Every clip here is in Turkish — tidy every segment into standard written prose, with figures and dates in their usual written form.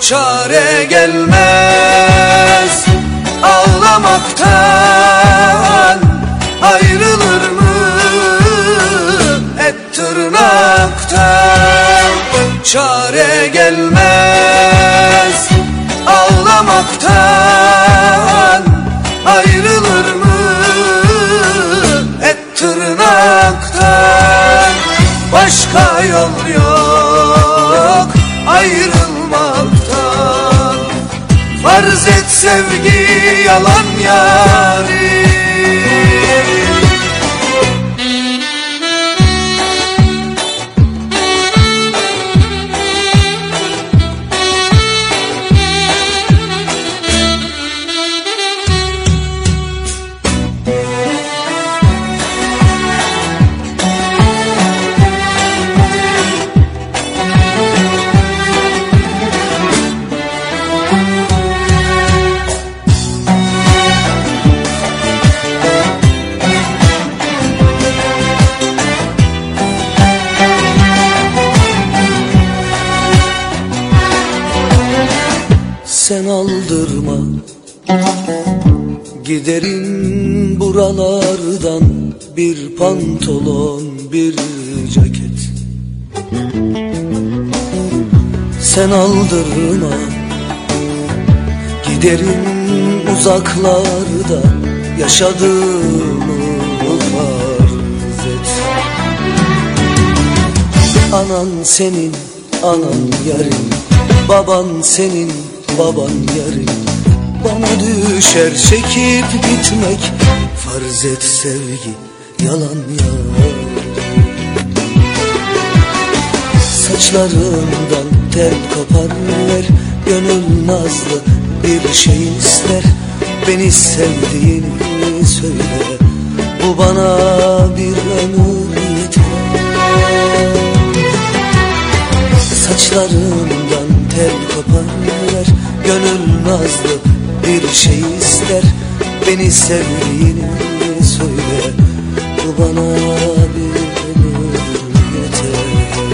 çare gelmez. Ağlamaktan ayrılır mı et tırnaktan? Çare gelmez. Ağlamaktan ayrılır mı et tırnaktan? Başka yol yok ayrılmaktan. Farz et sevgi yalan yarim. Sen aldırma, giderim buralardan. Bir pantolon, bir ceket. Sen aldırma, giderim uzaklarda. Yaşadığımı farz et. Anan senin, anan yarın. Baban senin, baban yarın. Bana düşer çekip gitmek. Farz et sevgi yalan yalan. Saçlarından tel kopar ver. Gönül nazlı bir şey ister. Beni sevdiğini söyle. Bu bana bir ömür yeter. Saçlarından tel kopar ver. Gönül nazlı bir şey ister. Beni sevdiğini söyle. Bu bana bir ömür yeter.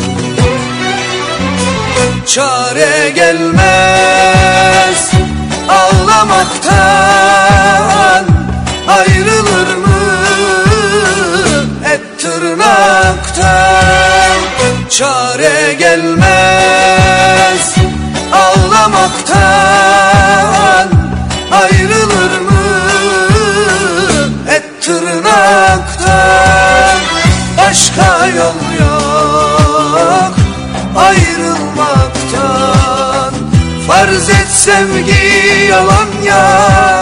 Çare gelmez. Ağlamaktan ayrılır mı et tırnaktan? Çare gelmez. Ağlamaktan ayrılır mı et tırnaktan? Başka yol yok ayrılmaktan. Farz et sevgi yalan ya.